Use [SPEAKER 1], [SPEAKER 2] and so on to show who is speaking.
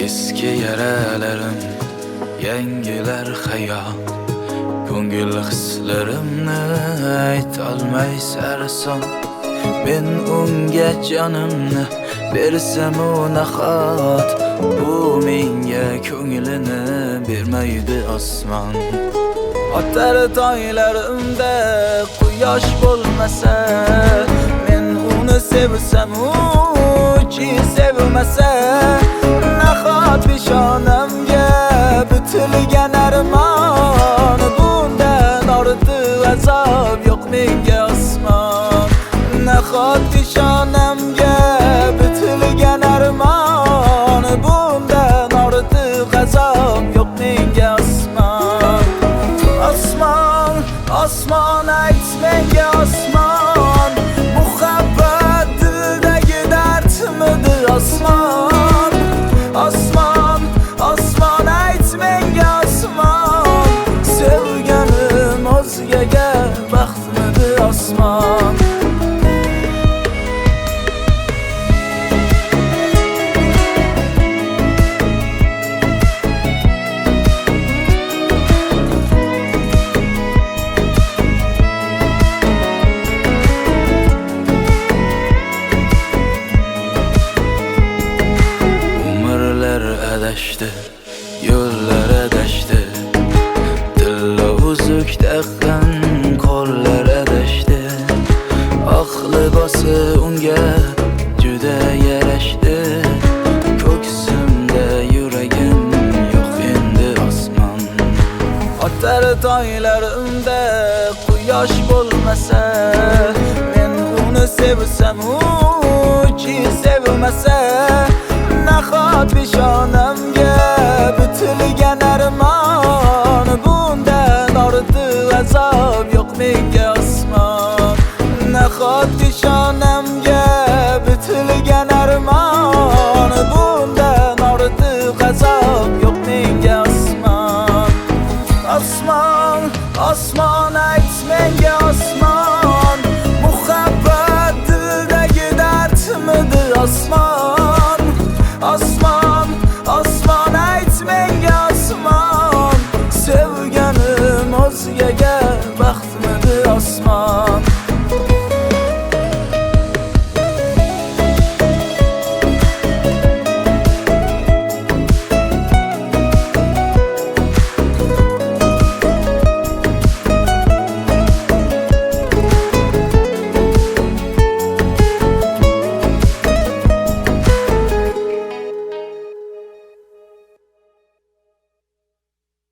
[SPEAKER 1] Eski yaralarim, yangilar hayot. Ko'ngil hislarimni aytolmay sarson. Men unga jonimni bersam u nahot, bu menga ko'nglini bermaydi osmon. Otar toylarimda quyosh bo'lmasa, men uni sevsam u chi sevmasa, nahot peshonamga bitilgan armon, bundan ortiq azob yo'q menga osmon. Nahot peshonamga bitilgan armon, bundan ortiq azob yo'q menga osmon. Osmon, osmon ayt menga osmon, muhabbat dildagi dardmidi osmon. Osmon, osmon ayt menga osmon, sevganim o'zgaga baxtmidi osmon. Adashdi, yo'llar adashdi, tilla uzuk taqqan qo'llar adashdi. Oq libosi unga juda yarashdi, ko'ksimda yuragim yo'q endi osmon. Otar toylarimda quyosh bo'lmasa, men uni sevsam u chi sevmasa, nahot peshonamga bitilgan armon, bundan ortiq azob yo'q menga osmon. Nahot peshonamga bitilgan armon, bundan ortiq azob yo'q menga osmon. Osmon, osmon